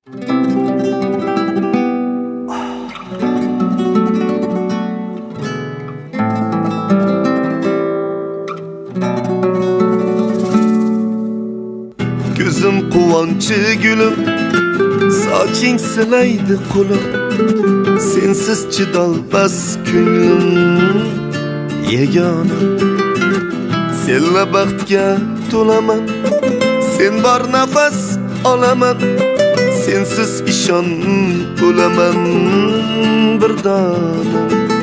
Gözüm quvonchi gülüm, soching silaydi qo'lim, sensiz chidolmas ko'nglim yagona. Senla baxtga to'laman, sen bor nafas olaman, sensiz ishon bo'laman bir dona.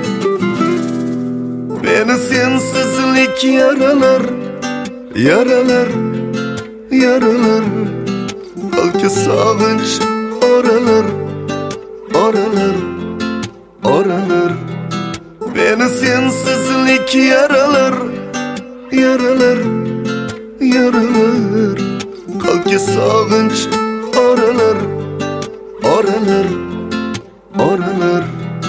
Meni sensizlik yaralar, yaralar, yaralar, balki sog'inch oralar, oralar, oralar. Meni sensizlik yaralar, yaralar, yaralar, balki sog'inch oralar, oralar, oralar.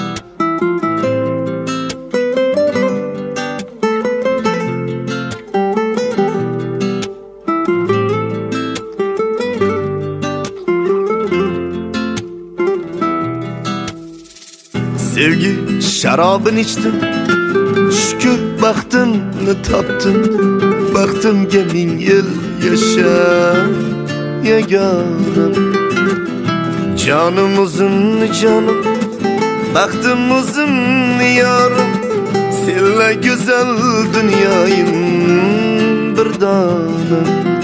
Sevgi şarabını içtim, şükür baxtimni topdim, baxtimga ming yil yasha yagonam. Jonim o'zimni jonim, baxtim o'zimni yorim, senla go'zal dunyoyim bir dona.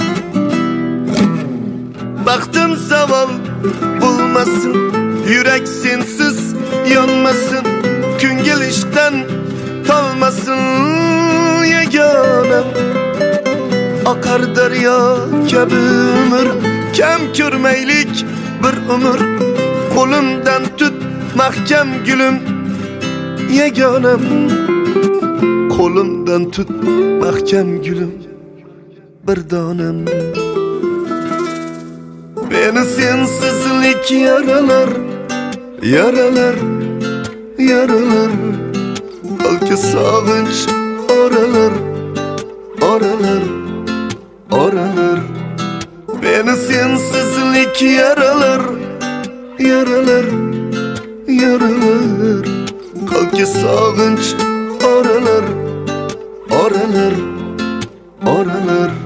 Baxtim savol bo'lmasin, yurak sensiz yonmasın, ko'ngil ishqdan tolmasın yagonam. Oqar daryo kabi umr, kam ko'rmaylik bir umr, qo'limdan tut mahkam gulum yagonam. Qo'limdan tut mahkam gulum bir donam. Meni sensizlik yaralar, yaralar, yaralar, balki sog'inch oralar, oralar, oralar. Meni sensizlik yaralar, yaralar, yaralar, balki sog'inch oralar, oralar, oralar.